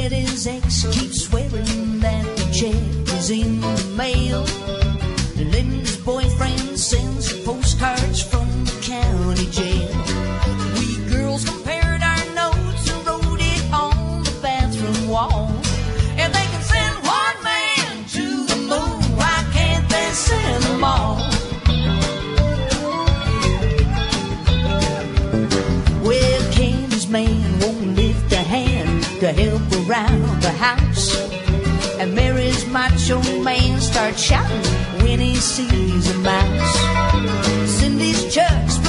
But his ex keeps swearing that the check is in the mail. And then his boyfriend sends her postcards from the county jail. We girls compared our notes and wrote it on the bathroom wall. And they can send one man to the moon, why can't they send them all? Well, Candy's man won't lift a hand to help around the house. And Mary's macho man starts shouting when he sees a mouse. Cindy's Chuck's